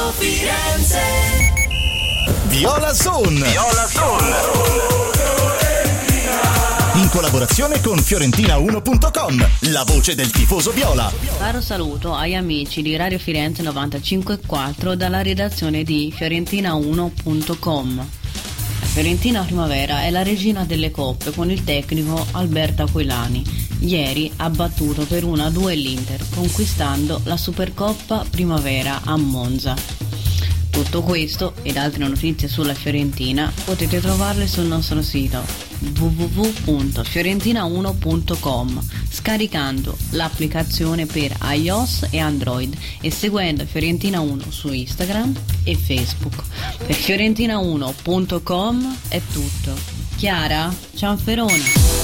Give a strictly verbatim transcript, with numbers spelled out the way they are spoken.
Firenze. Viola Zone. Viola Zone. In collaborazione con Fiorentina uno punto com, la voce del tifoso viola. Caro saluto agli amici di Radio Firenze novantacinque virgola quattro dalla redazione di Fiorentina uno punto com. La Fiorentina Primavera è la regina delle coppe con il tecnico Alberto Aquilani. Ieri ha battuto per uno a due l'Inter, conquistando la Supercoppa Primavera a Monza. Tutto questo ed altre notizie sulla Fiorentina potete trovarle sul nostro sito w w w punto fiorentina uno punto com, scaricando l'applicazione per iOS e Android e seguendo Fiorentina uno su Instagram e Facebook. Per fiorentina uno punto com è tutto. Chiara Cianferone.